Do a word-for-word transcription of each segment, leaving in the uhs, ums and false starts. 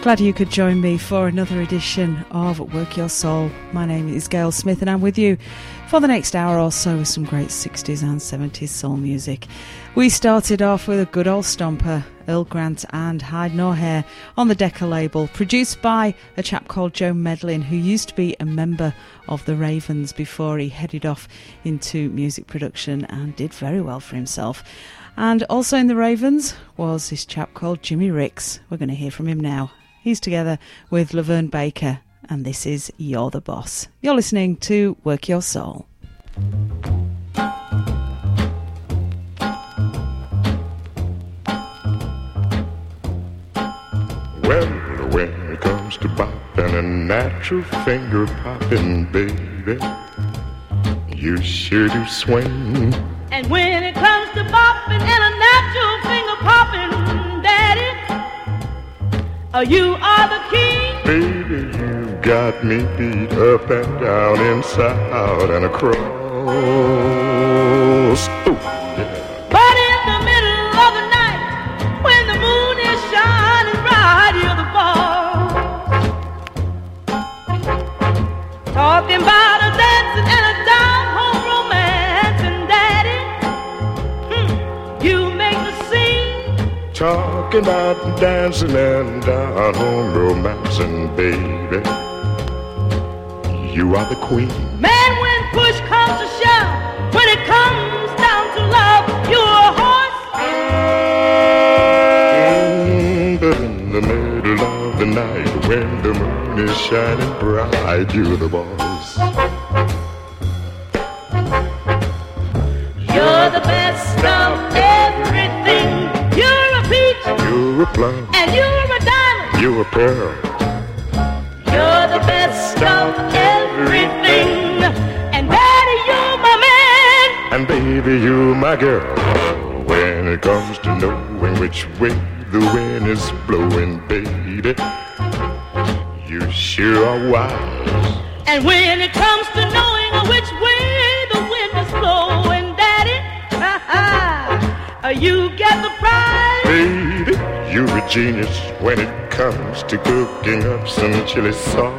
Glad you could join me for another edition of Work Your Soul. My name is Gail Smith and I'm with you for the next hour or so with some great sixties and seventies soul music. We started off with a good old stomper, Earl Grant and Hide Nor Hair on the Decca label, produced by a chap called Joe Medlin, who used to be a member of the Ravens before he headed off into music production and did very well for himself. And also in the Ravens was this chap called Jimmy Ricks. We're going to hear from him now. He's together with Laverne Baker, and this is You're the Boss. You're listening to Work Your Soul. Well, when it comes to bopping and natural finger popping, baby, you sure do swing. And when it comes to bopping and a natural finger popping, Daddy, Uh, you are the king. Baby, you got me beat up and down, inside out and across. Ooh, yeah. But in the middle of the night, when the moon is shining bright, you're the boss. Talking about a dancing and a down-home romance, and Daddy, hmm, you make the scene. Talking about dancing and down home romancing, baby, you are the queen. Man, when push comes to shove, when it comes down to love, you're a horse. Mm, but in the middle of the night, when the moon is shining bright, you're the boss. You're the best of everything. You're a peach, You're a plum, and you're a diamond. you're a pearl. You're the best of everything. And Daddy, you're my man. And baby, you're my girl. When it comes to knowing which way the wind is blowing, baby, you sure are wise. And when it comes to knowing which way the wind is blowing, Daddy, ha ha, you get the prize. Baby, you're a genius when it comes to cooking up some chili sauce.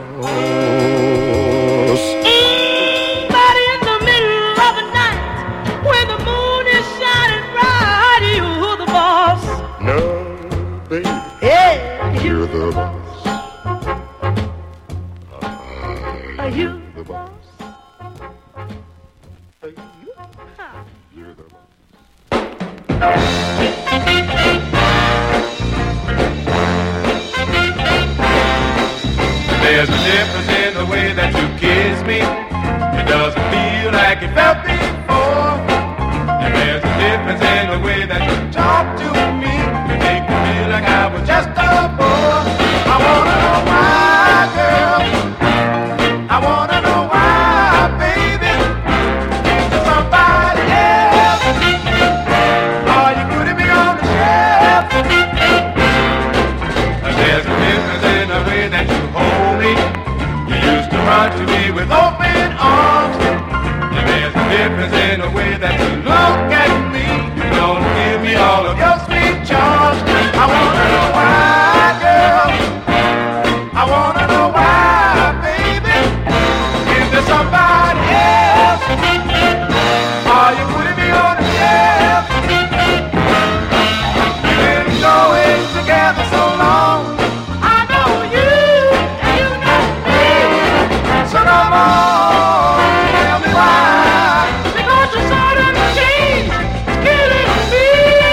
Mm, but in the middle of the night, when the moon is shining bright, you're the boss. No, baby, Yeah, you're the boss. Are you the boss? You're the boss. There's a difference in the way that you kiss me. It doesn't feel like it felt before. And there's a difference in the way that you talk to me. You make me feel like I was just a boy. I wanna know why, girl. I wanna know why, baby. Is there somebody else? Are you putting me on the shelf? There's a difference in the way that you hold me. You used to run to me with open arms. And there's a difference in the way that you look at me. You don't give me all of your sweet charms. I wanna know why, girl. I wanna know why, baby. Is there somebody else? Are you putting me on the shelf? We've been going together so long. I know you, and you know me. So come on, tell me why. Because you're sort of machine, killing me.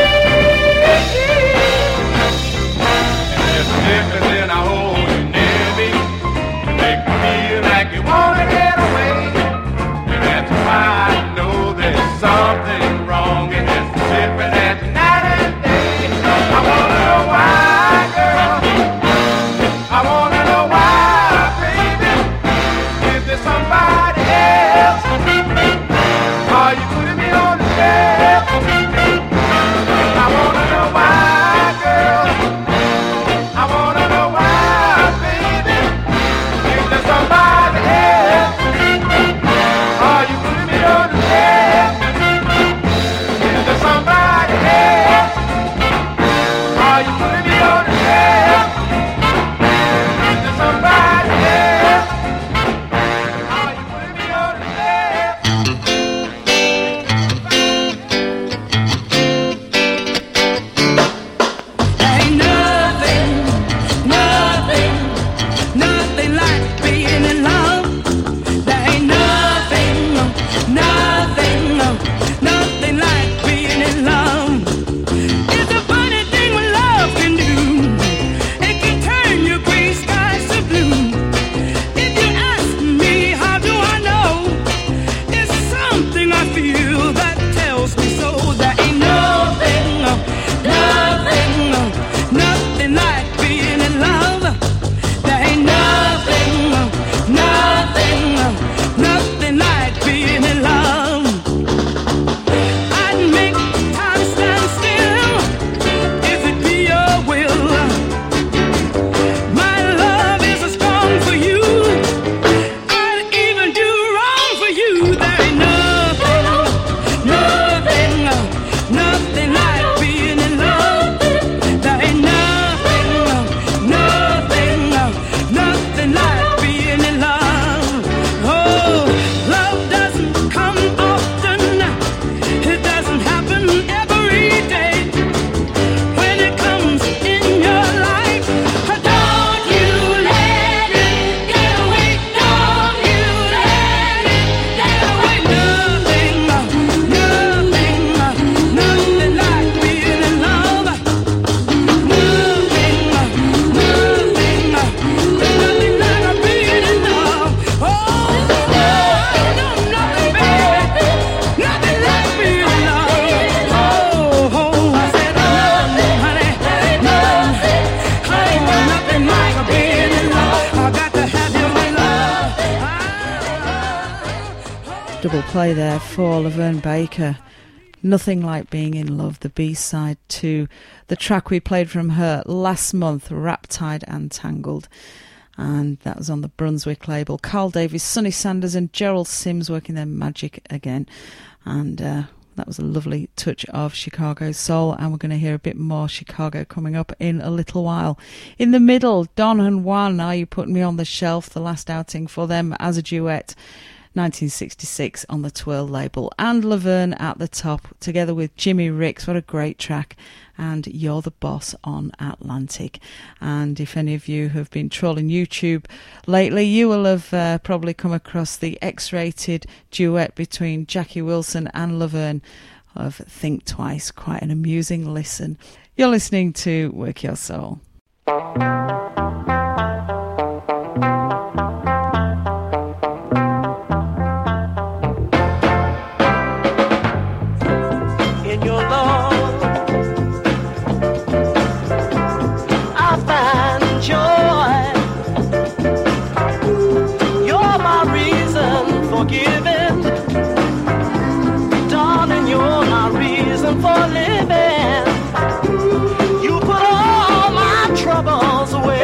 And there's a difference in how hold you near me. You make me feel like you wanna get away. And that's why I know there's something wrong. And it's different as night and day. I wanna know why, girl. I wanna know why, baby. Is there somebody else? Are you putting me on the shelf? I wanna know why, girl. I wanna know why, baby. Is there somebody else? Are you putting me on the shelf? double play there for Laverne Baker. Nothing Like Being in Love, the B-side to the track we played from her last month, Riptide and Tangled. And that was on the Brunswick label. Carl Davis, Sonny Sanders and Gerald Sims working their magic again. And uh, that was a lovely touch of Chicago soul. And we're going to hear a bit more Chicago coming up in a little while. In the middle, Don and Juan, Are You Putting Me on the Shelf? The last outing for them as a duet. nineteen sixty-six on the Twirl label. And Laverne at the top, together with Jimmy Ricks. What a great track. And You're the Boss on Atlantic. And if any of you have been trawling YouTube lately, you will have uh, probably come across the X-rated duet between Jackie Wilson and Laverne of Think Twice. Quite an amusing listen. You're listening to Work Your Soul. Giving, darling, you're my reason for living. You put all my troubles away.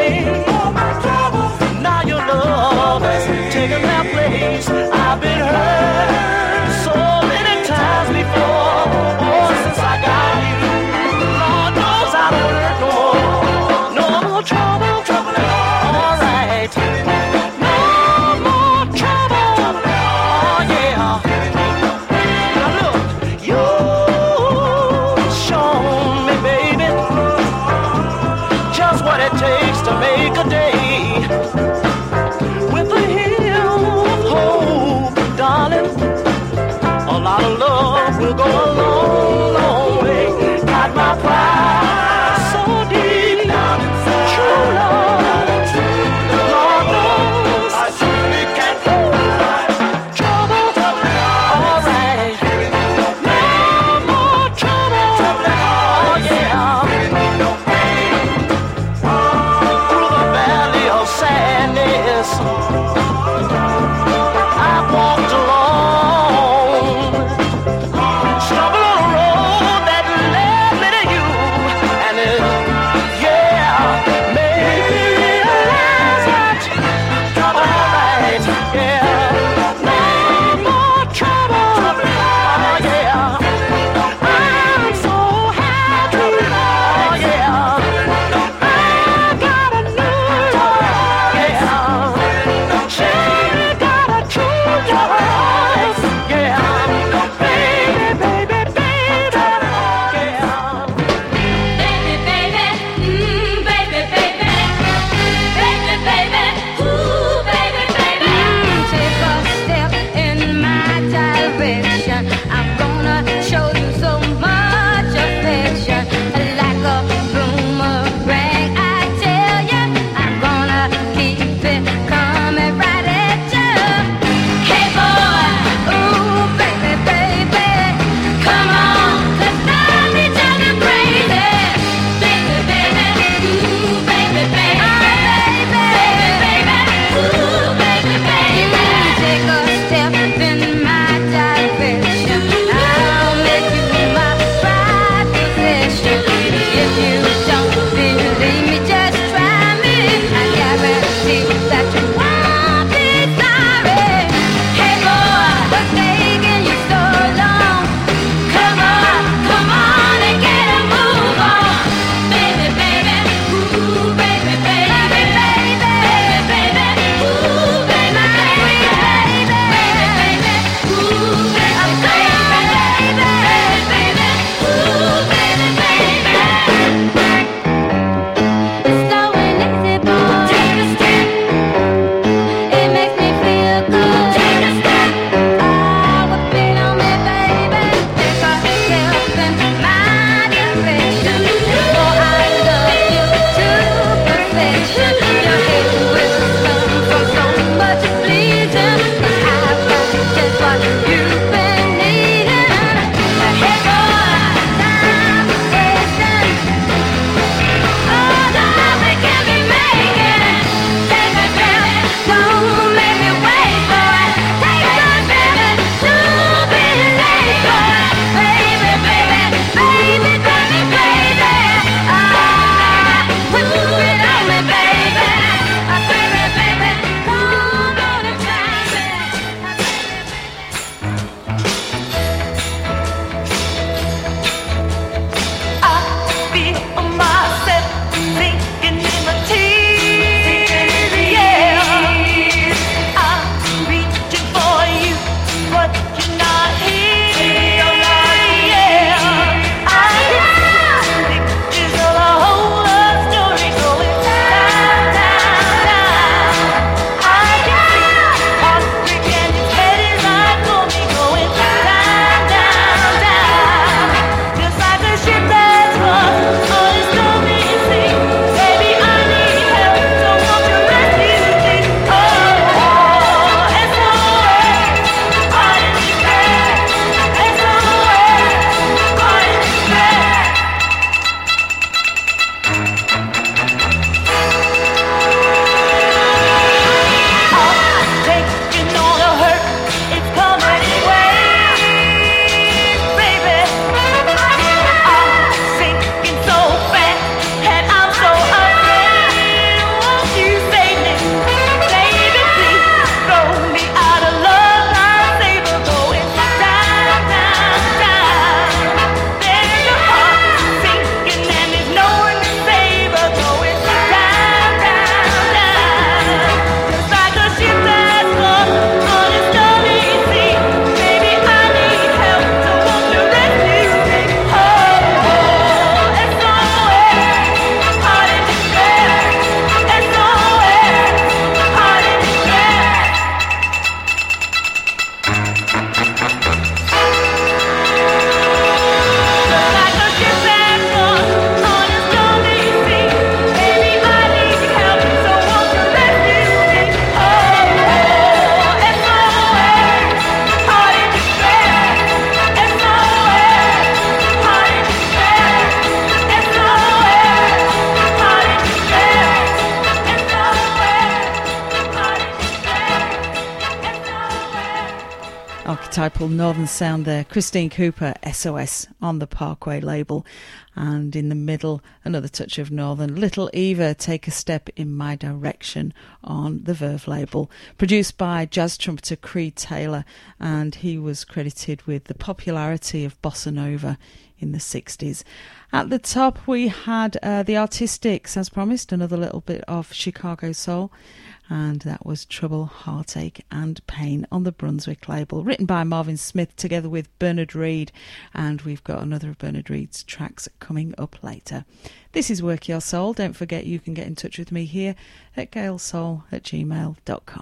archetypal northern sound there. Christine Cooper, S O S, on the Parkway label. And in the middle, another touch of northern. Little Eva, Take a Step in My Direction, on the Verve label. Produced by jazz trumpeter Creed Taylor, and he was credited with the popularity of bossa nova in the sixties. At the top, we had uh, the Artistics, as promised, another little bit of Chicago soul. And that was Trouble, Heartache and Pain on the Brunswick label, written by Marvin Smith together with Bernard Reed. And we've got another of Bernard Reed's tracks coming up later. This is Work Your Soul. Don't forget you can get in touch with me here at gailsoul at gmail dot com.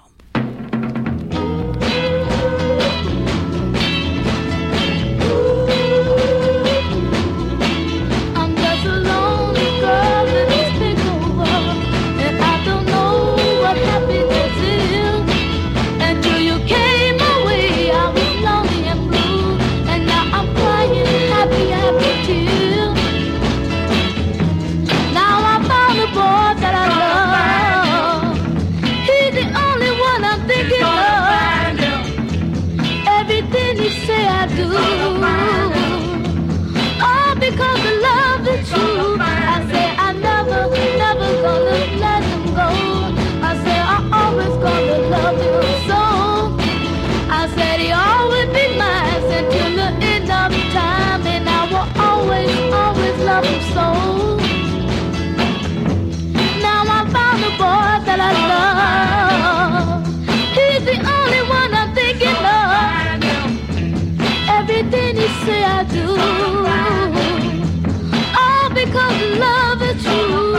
Say I do, all because love is true.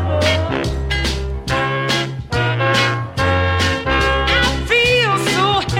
I feel so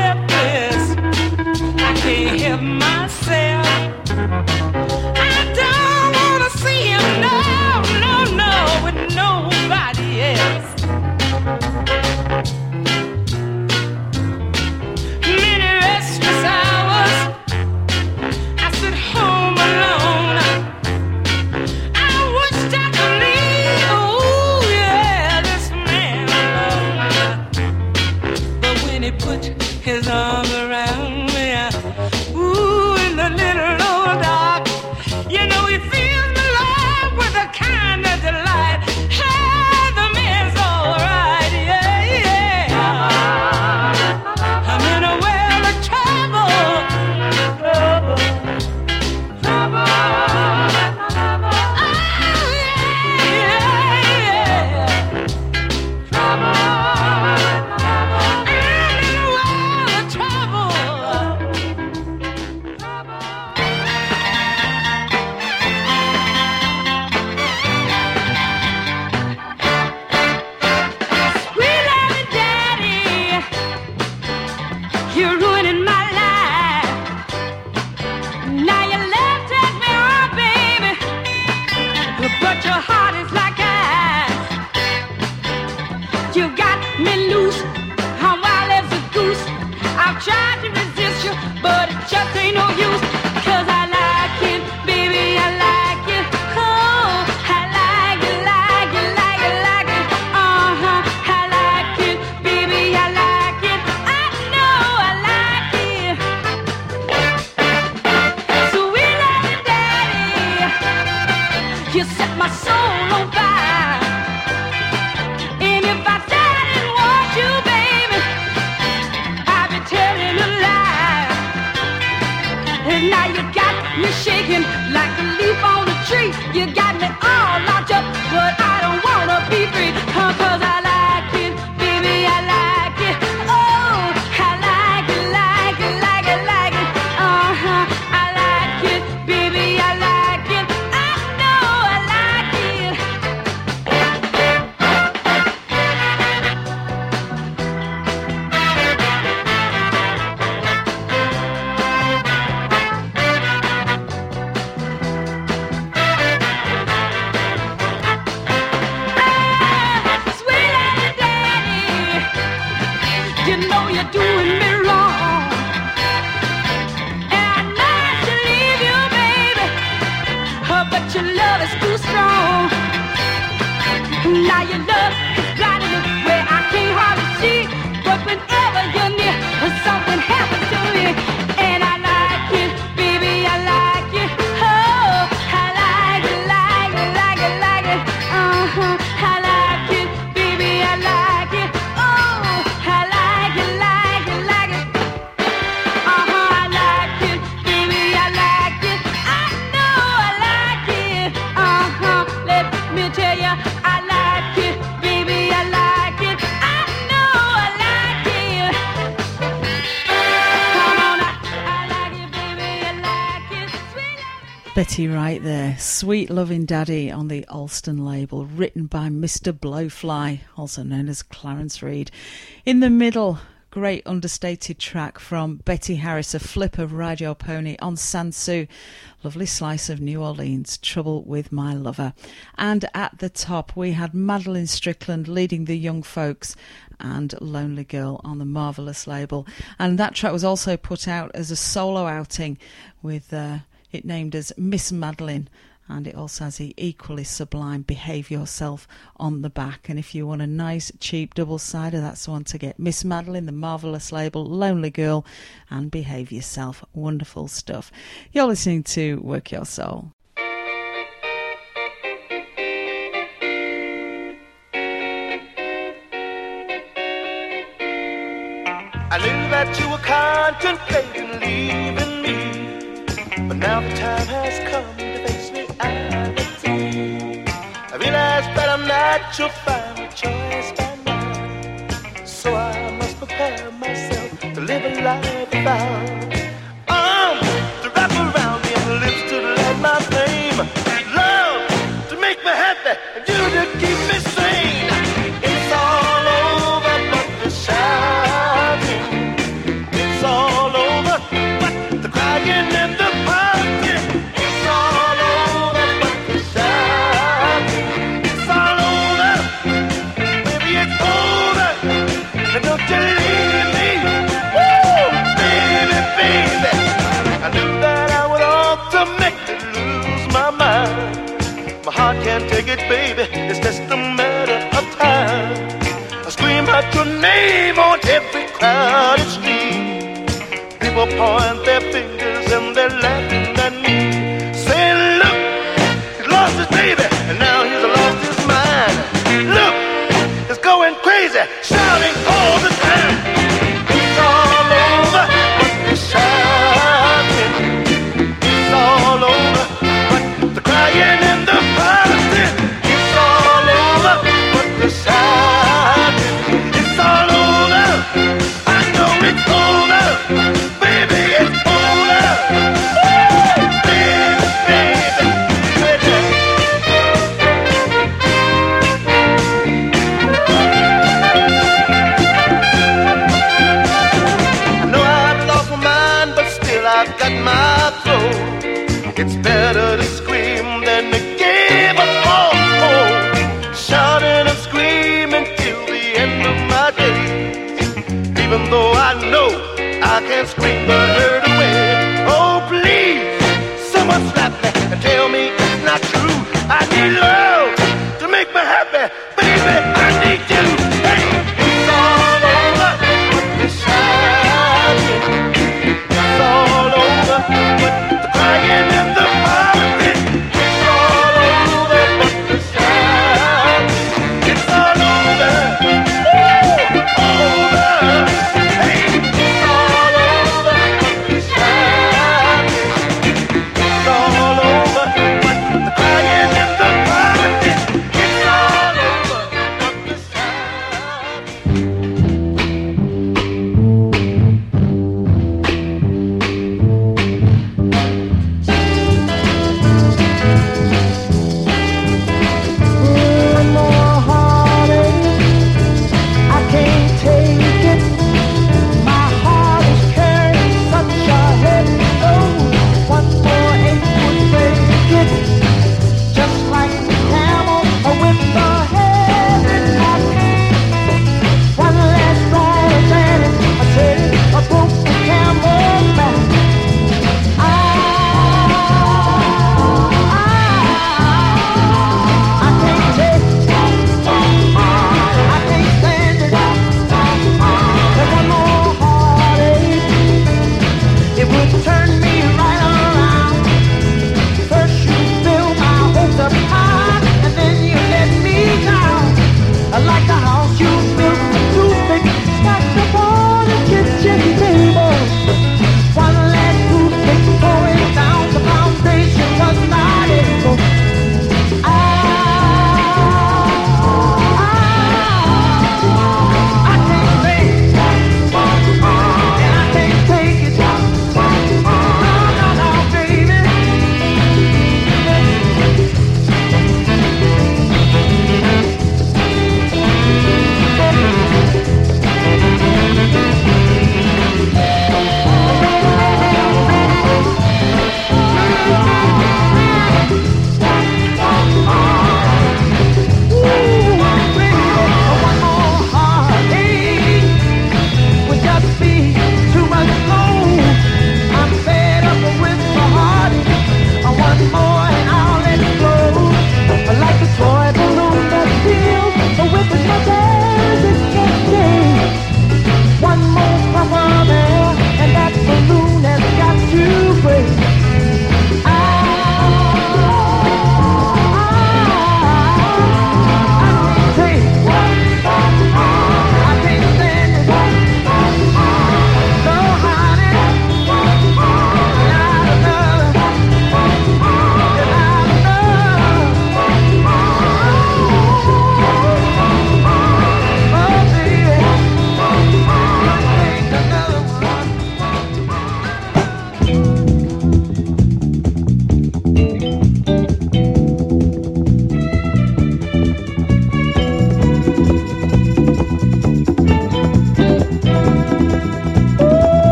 it's blinding me where I can't hardly see. But whenever you're near, something happens to me. And I like it, baby, I like it. Oh, I like it, like it, like it, like it. Uh-huh, I like it, baby, I like it. Oh, I like it, like it, like it. Uh-huh, I like it, baby, I like it. I know I like it. Uh-huh, let me tell you, I like it, baby, I like it. I know I like it. Come on, I, I like it, baby, I like it. Sweet love. Betty Wright there, Sweet Loving Daddy on the Alston label, written by Mister Blowfly, also known as Clarence Reid. In the middle, great understated track from Betty Harris, A Flip of Ride Your Pony on Sansu. Lovely slice of New Orleans, Trouble with My Lover. And at the top we had Madeline Strickland leading the young folks and Lonely Girl on the Marvellous label. And that track was also put out as a solo outing with uh, it named as Miss Madeline. And it also has the equally sublime Behave Yourself on the back. And if you want a nice, cheap double-sider, that's the one to get. Miss Madeline, the Marvellous label, Lonely Girl, and Behave Yourself. Wonderful stuff. You're listening to Work Your Soul. I knew that you were contemplating leaving me, but now the time has come to face reality. I realize that I'm not your final choice by now, so I must prepare myself to live a life without arms to wrap around me and lips to light my flame, love to make me happy and you to keep me sane. It's all over but the shouting, it's all over but the crying and the parting. It's all over but the shouting, it's all over, baby, it's over. And don't you leave me, woo, baby, baby. I knew that I would ultimately lose my mind. My heart can't take it, baby, it's just a matter of time. I scream out your name on every crowded street. People point their fingers and they're laughing at me, saying, look, he's lost his baby and now he's lost his mind. Look, he's going crazy, shouting all the time. It's all over but the shouting, it's all over but the crying and the parting. It's all over but the shouting, it's all over. I know it's over, baby, it's over. Woo! Baby, baby, baby. I know I've lost my mind, but still I've got my throat. It's better to scream than to give up hope. Shouting and screaming till the end of my days. Even though I know I can't scream the hurt away. Oh, please, someone slap me and tell me it's not true. I need love to make me happy, baby, I need you. Hey, it's all over but the shouting, it's all over but the crying and the parting. It's all over but the shouting, it's all over, woo, over. Hey, it's all over but the shouting, it's all over but the crying and the parting. It's all over.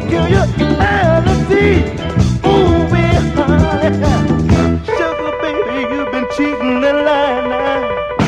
peculiarity. Ooh, well, honey, sugar baby, you've been cheating and lying now.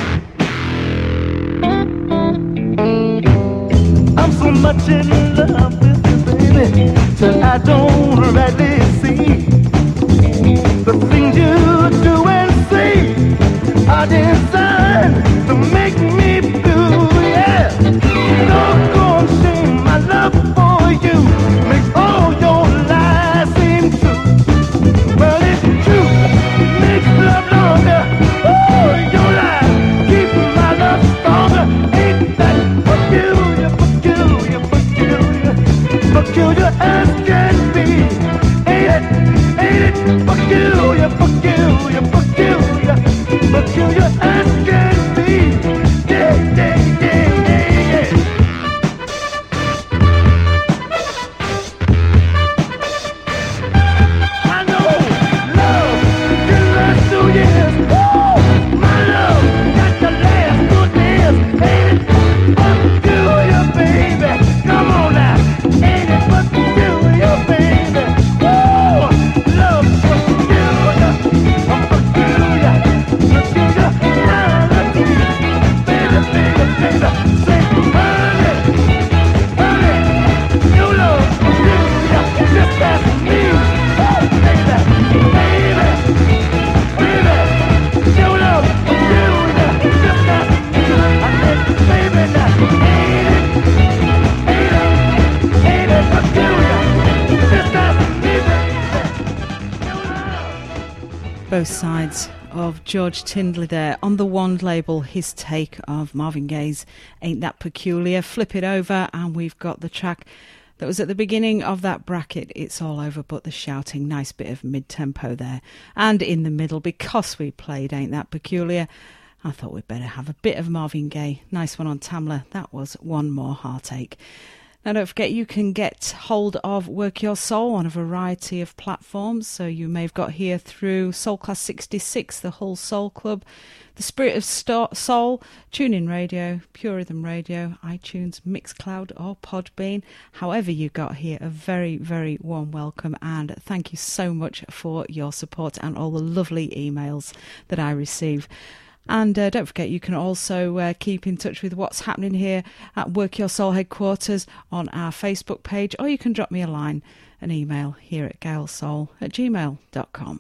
I'm so much in love with you, baby, till I don't rightly see the things you do and say are designed to make me blue, yeah. Don't go and shame my love for you, makes all your lies seem true. Well, it's true, it makes love longer. Oh, your lies keep my love stronger. Ain't that peculiar, peculiar, peculiar, peculiar as can be? Ain't it, ain't it peculiar, peculiar, peculiar, peculiar as can be? Yeah, yeah, yeah, yeah, yeah. I know love can last two years. Woo! My love got to last good years. Ain't it peculiar, baby? Come on now. Ain't it peculiar, baby? Woo! Love peculiar, peculiar, peculiar. Baby, baby, baby, say, honey, honey, your love peculiar, just as me. Oh, baby, baby, baby, your love peculiar, just as me. I said, baby, now, ain't it, ain't it, ain't it peculiar, just as me, baby, your love. Both sides of George Tindley there on the Wand label, his take of Marvin Gaye's Ain't That Peculiar. Flip it over and we've got the track that was at the beginning of that bracket, It's All Over But the Shouting. Nice bit of mid-tempo there. And in the middle, because we played Ain't That Peculiar, I thought we'd better have a bit of Marvin Gaye. Nice one on Tamla. That was One More Heartache. Now, don't forget, you can get hold of Work Your Soul on a variety of platforms. So you may have got here through Soul Class sixty-six, the Hull Soul Club, the Spirit of Sto- Soul, TuneIn Radio, Pure Rhythm Radio, iTunes, Mixcloud or Podbean. However you got here, a very, very warm welcome, and thank you so much for your support and all the lovely emails that I receive. And uh, don't forget, you can also uh, keep in touch with what's happening here at Work Your Soul headquarters on our Facebook page, or you can drop me a line, an email here at gailsoul at gmail dot com.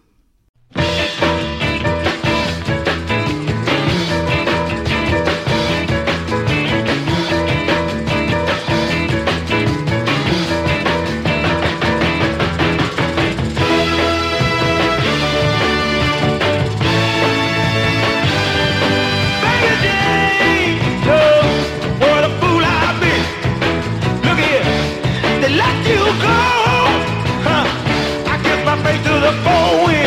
To the four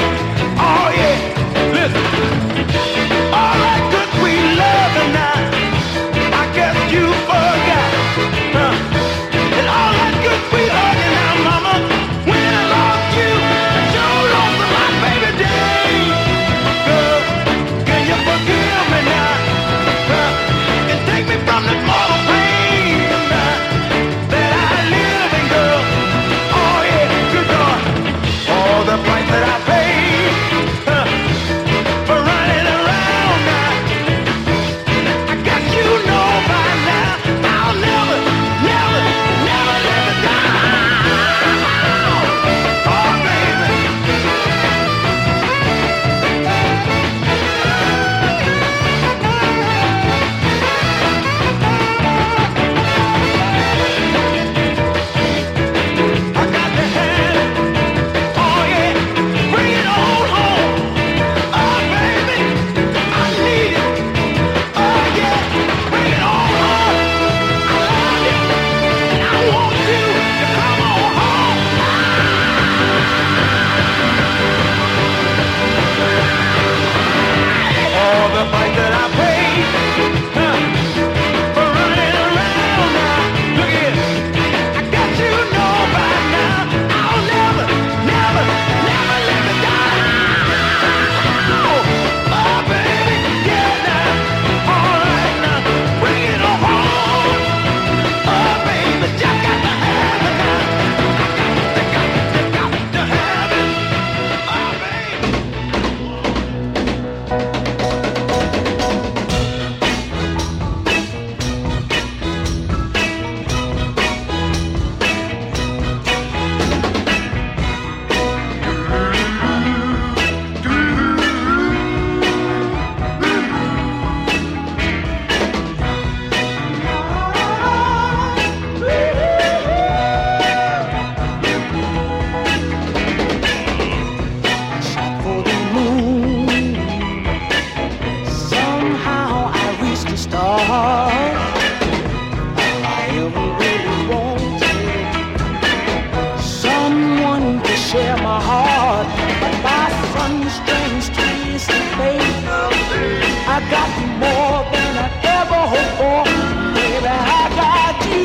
strange, strange twist, baby. I got you more than I ever hoped for, baby. I got you.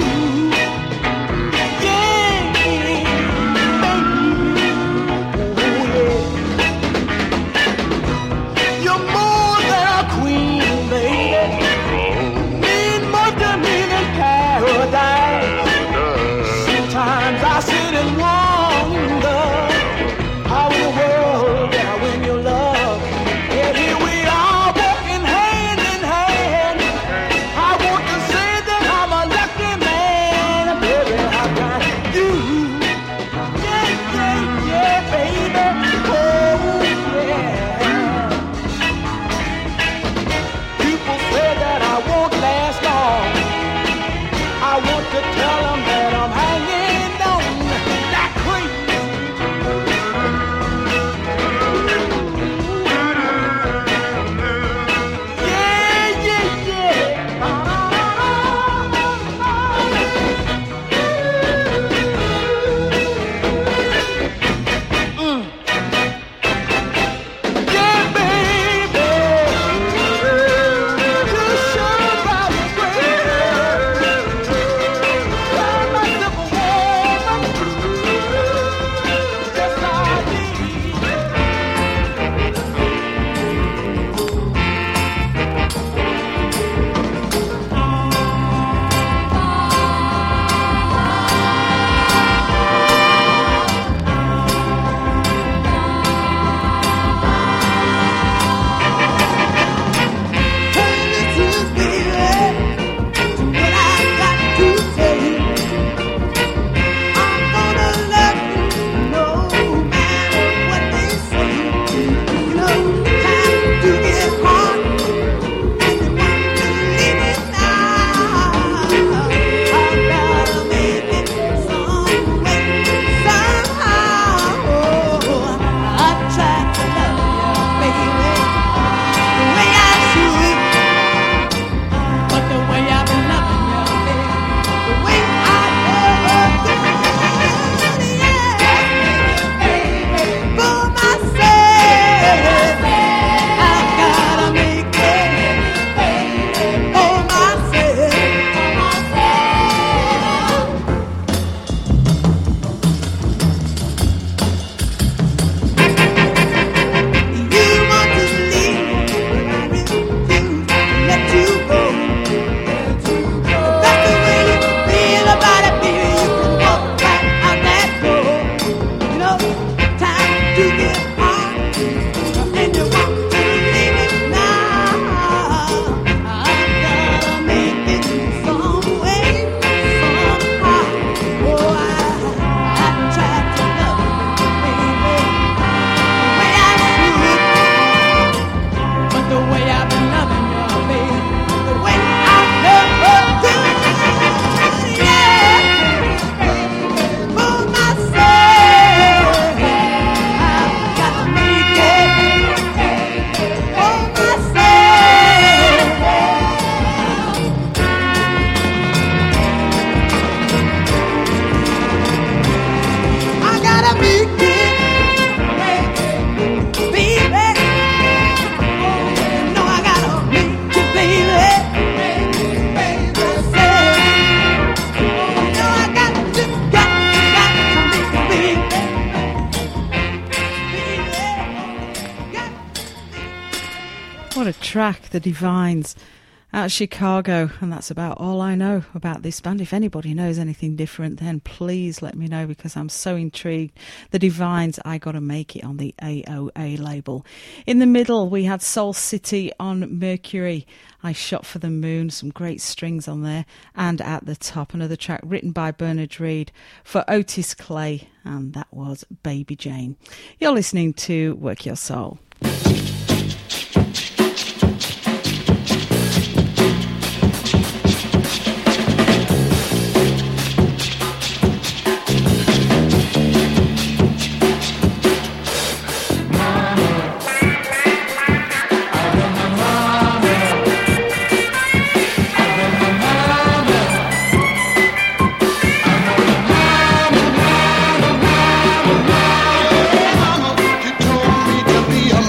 Yeah, baby. Oh, yeah. You're more than a queen, baby. Mean more to me than paradise. Sometimes I sit and wonder how in the world did I win your love. Yeah, here we are walking hand in hand. I want to say that I'm a lucky man, baby. I got you. Yeah, yeah, yeah, baby. Oh, yeah. People say that I won't last long. I want to tell them that I'm hanging on like crazy. Yeah, yeah, yeah. Mm. Yeah, baby. You sure about it, baby. You're my superwoman. Yes, I What a track, The Divines, out of Chicago. And that's about all I know about this band. If anybody knows anything different, then please let me know, because I'm so intrigued. The Divines, I Gotta Make It, on the A O A label. In the middle, we had Soul City on Mercury. I Shot for the Moon, some great strings on there. And at the top, another track written by Bernard Reed for Otis Clay, and that was Baby Jane. You're listening to Work Your Soul. Be a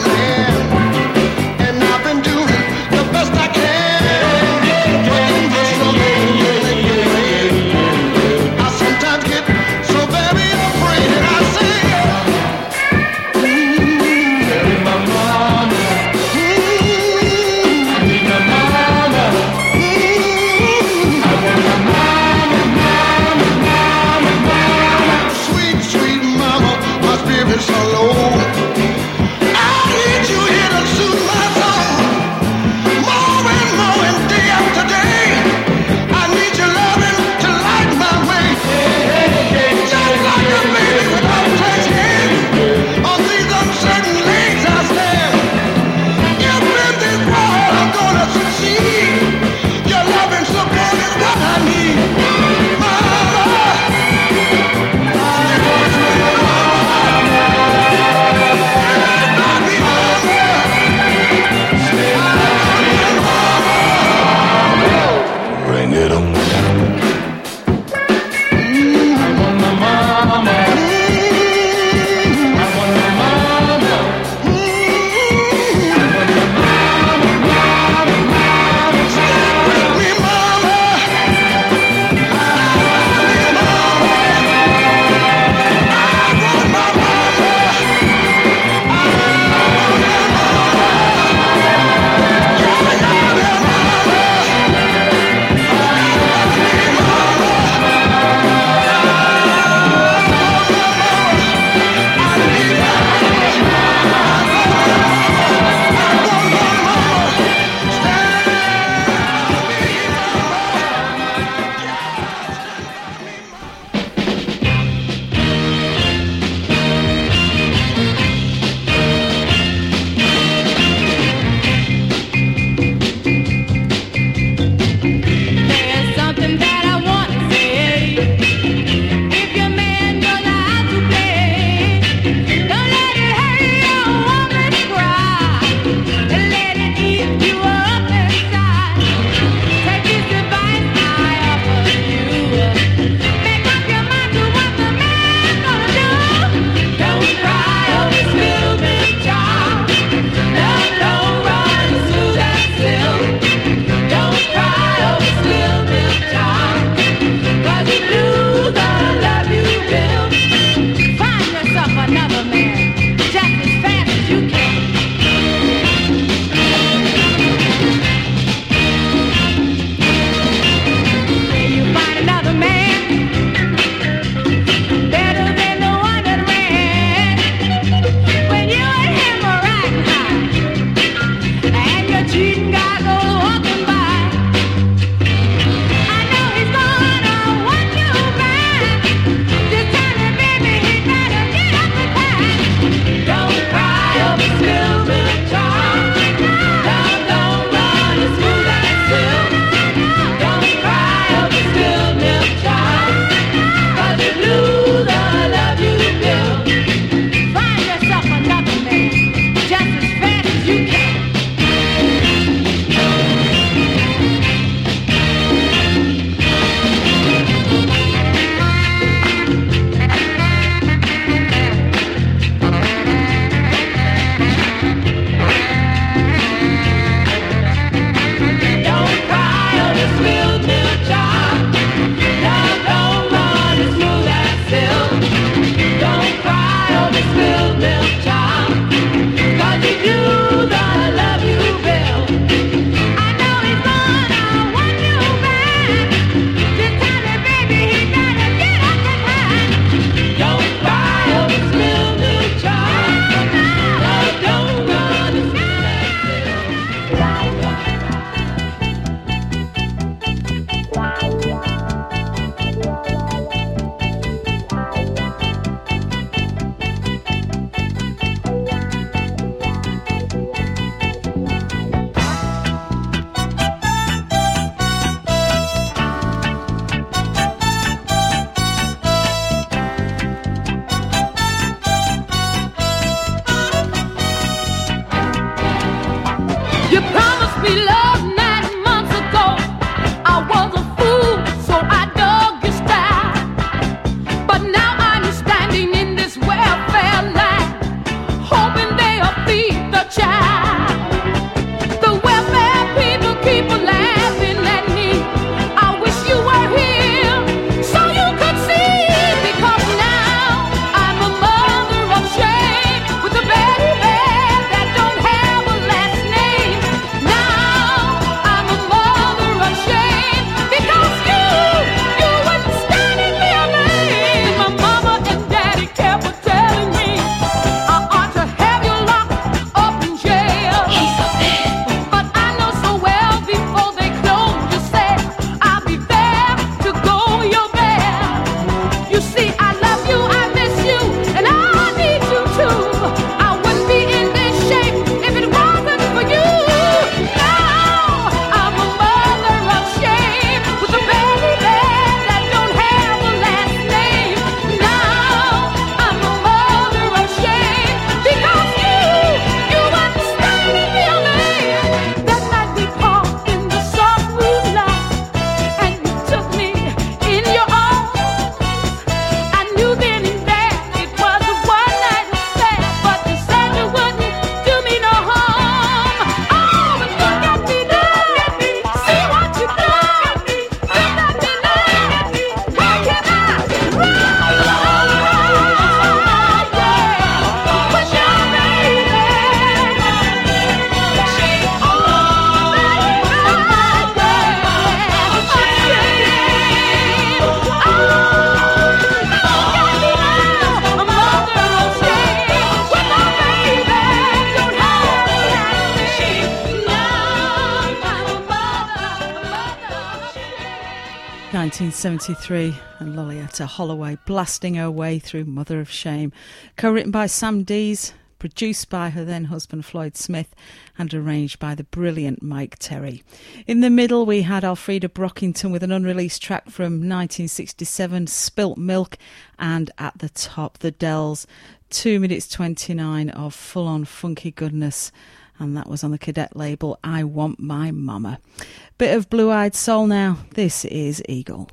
nineteen seventy-three, and Lolita Holloway blasting her way through Mother of Shame. Co-written by Sam Dees, produced by her then husband Floyd Smith, and arranged by the brilliant Mike Terry. In the middle we had Elfrida Brockington with an unreleased track from nineteen sixty-seven, Spilt Milk, and at the top the Dells, two minutes twenty-nine of full-on funky goodness, and that was on the Cadet label, I Want My Mama. Bit of blue-eyed soul now. This is Eagle.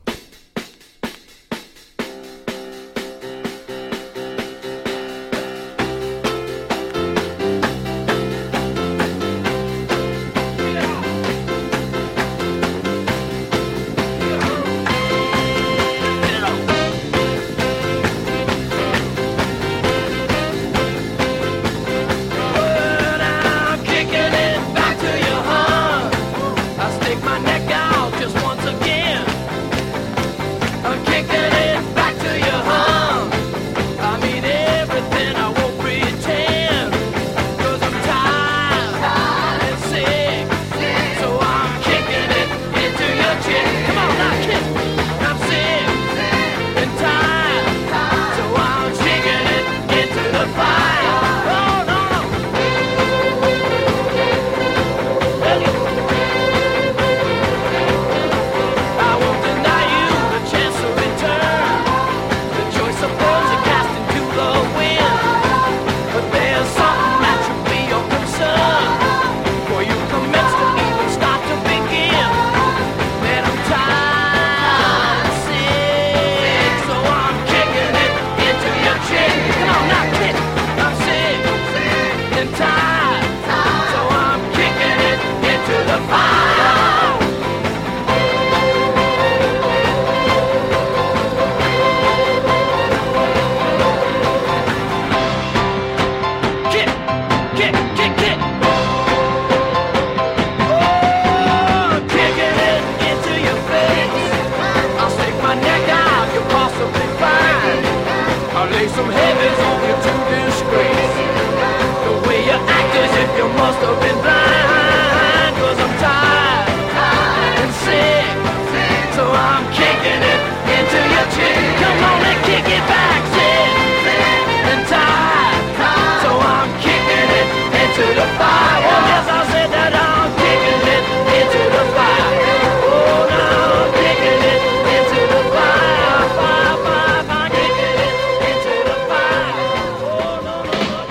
must have been blind, cause I'm tired and sick, so I'm kicking it into your chin. Come on and kick it back, sick and tired, so I'm kicking it into the fire. Oh yes, I said that I'm kicking it into the fire. Oh, now I'm kicking it into the fire, fire, fire, fire, kicking it into the fire. Oh, no, no, no.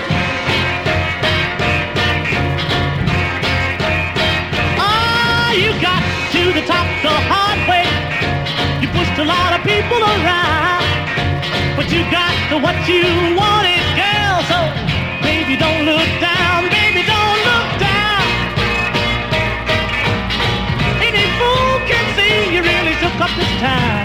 Ah, you got to the top the hard way. You pushed a lot of people around, but you got to what you wanted, girl. So, baby, don't look down, baby, don't look down. Any fool can see you really took up this time.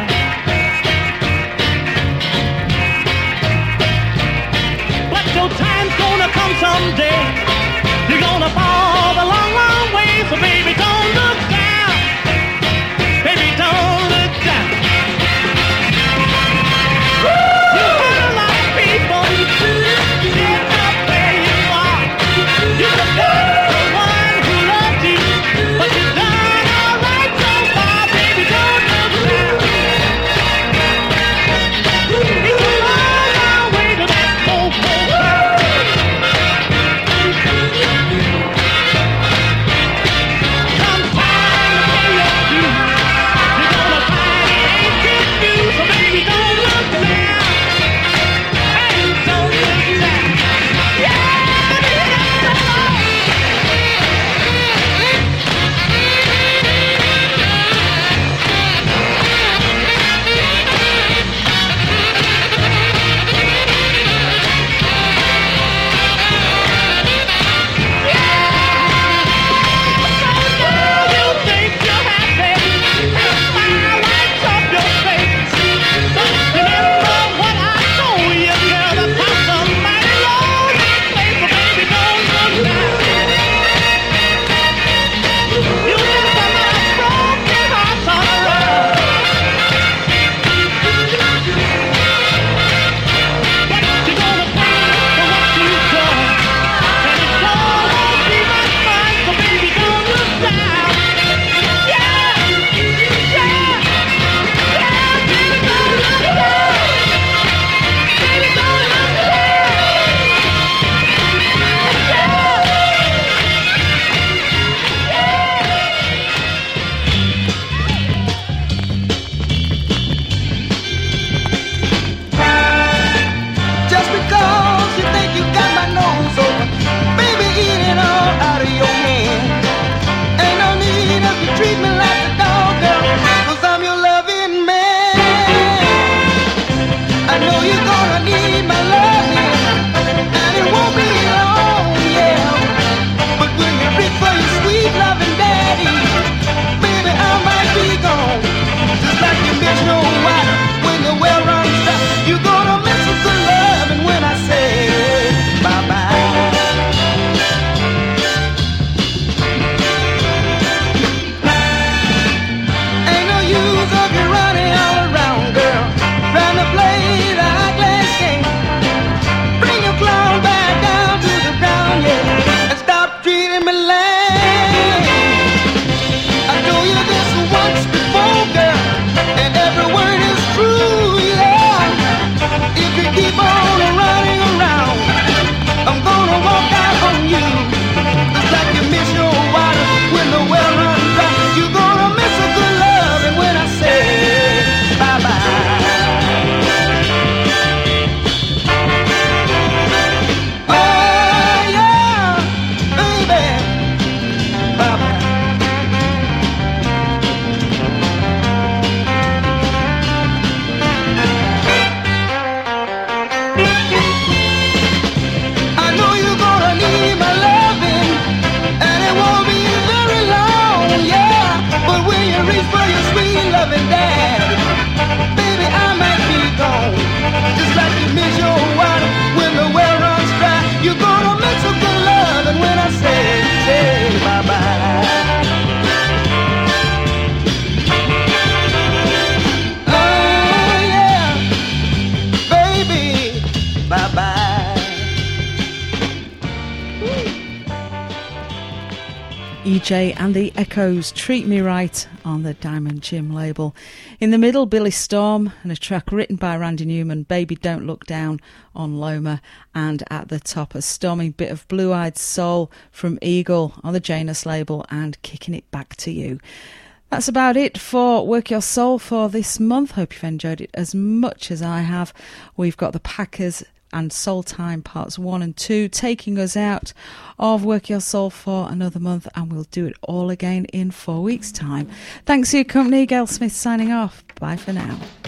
But your time's gonna come someday. You're gonna fall the long, long way. So, baby, don't look down. Baby, don't look down. You hurt a lot of people. E J and the Echoes, Treat Me Right, on the Diamond Jim label. In the middle, Billy Storm and a track written by Randy Newman, Baby Don't Look Down, on Loma. And at the top, a storming bit of blue-eyed soul from Eagle on the Janus label and Kicking It Back to You. That's about it for Work Your Soul for this month. Hope you've enjoyed it as much as I have. We've got the Packers and Soul Time parts one and two taking us out of Work Your Soul for another month, and we'll do it all again in four weeks' time. Thanks for your company. Gail Smith signing off. Bye for now.